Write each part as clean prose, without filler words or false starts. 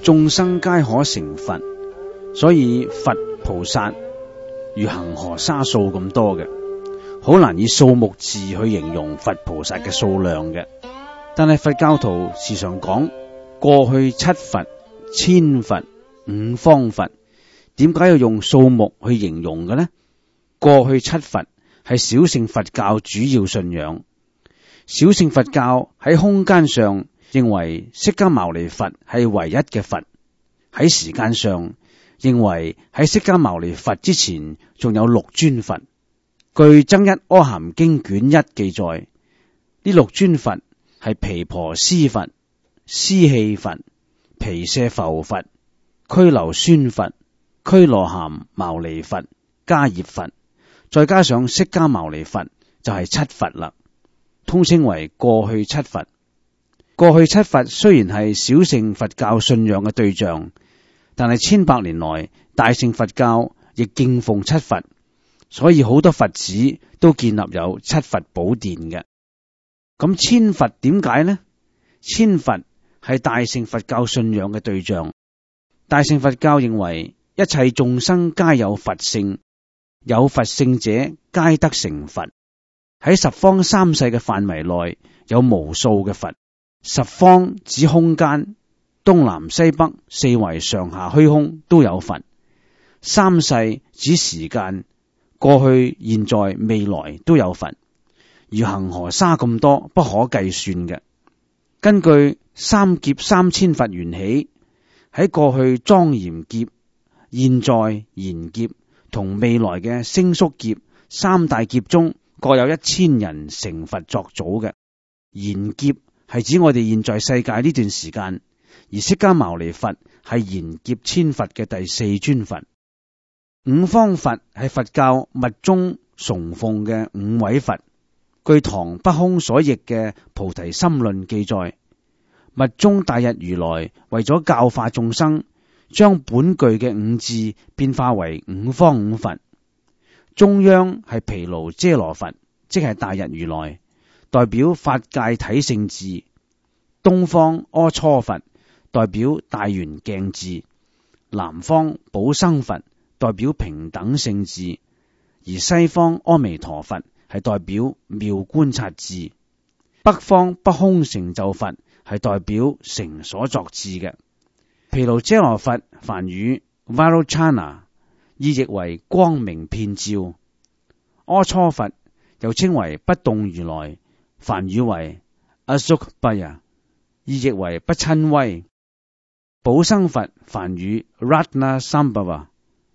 眾生皆可成佛，所以佛菩薩如恒河沙數咁多嘅，好難以數目字去形容佛菩薩嘅數量嘅。但係佛教徒時常講過去七佛、千佛、五方佛，點解要用數目去形容嘅呢？過去七佛係小乘佛教主要信仰。小乘佛教喺空間上認為釋迦牟尼佛係唯一嘅佛，喺時間上認為喺釋迦牟尼佛之前仲有六尊佛。據增一阿含經卷一記載，呢六尊佛係毗婆尸佛、尸棄佛、毗舍浮佛、拘留孫佛、拘羅含牟尼佛、迦葉佛，再加上釋迦牟尼佛就係七佛啦，通稱為過去七佛。過去七佛雖然係小乘佛教信仰嘅對象，但係千百年來大乘佛教亦敬奉七佛，所以好多佛寺都建立有七佛寶殿嘅。咁千佛點解呢？千佛係大乘佛教信仰嘅對象。大乘佛教認為一切眾生皆有佛性，有佛性者皆得成佛。喺十方三世嘅範圍內有無數嘅佛。十方指空間，東南西北四圍上下虛空都有佛。三世指時間，過去現在未來都有佛，如恒河沙咁多，不可計算嘅。根據三劫三千佛緣起，喺過去莊嚴劫、現在賢劫同未來嘅星宿劫三大劫中，各有1000人成佛作祖嘅。賢劫係指我哋現在世界呢段時間，而釋迦牟尼佛係賢劫千佛嘅第4尊佛。五方佛係佛教密宗崇奉嘅5位佛。據唐不空所譯嘅《菩提心論》記載，密宗大日如來為咗教化眾生，將本具嘅5智變化為五方5佛。中央係毗盧遮羅佛，即係大日如來，代表法界體性智；東方阿閦佛代表大圓鏡智；南方寶生佛代表平等性智；而西方阿彌陀佛係代表妙觀察智；北方不空成就佛係代表成所作智嘅。毗盧遮羅佛梵語 Vairochana， 意譯為光明遍照；阿閦佛又稱為不動如來，梵語為 Asukbhaya， 意譯為不親威；寶生佛梵語 Ratnasambhava，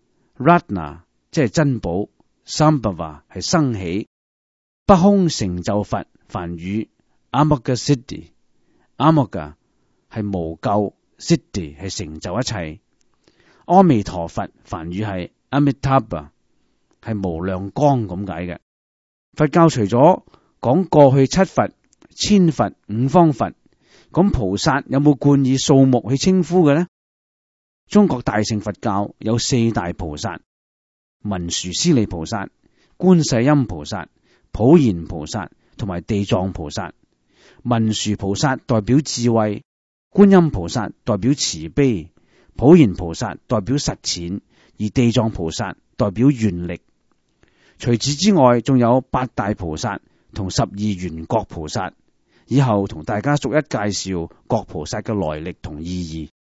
Ratna 即係珍寶， Sambhava 係生起；不空成就佛梵語 Amoghasiddhi， Amogha 係無垢， Siddhi 係成就一切；阿彌陀佛梵語係 Amitabha， 係無量光咁解嘅。佛教除咗講過去七佛、千佛、五方佛，咁菩薩有冇冠以數目去稱呼嘅呢？中國大乘佛教有4大菩薩：文殊師利菩薩、觀世音菩薩、普賢菩薩同埋地藏菩薩。文殊菩薩代表智慧，觀音菩薩代表慈悲，普賢菩薩代表實踐，而地藏菩薩代表願力。除此之外，仲有8大菩薩同12緣覺菩薩。以後同大家逐一介紹各菩薩嘅來歷同意義。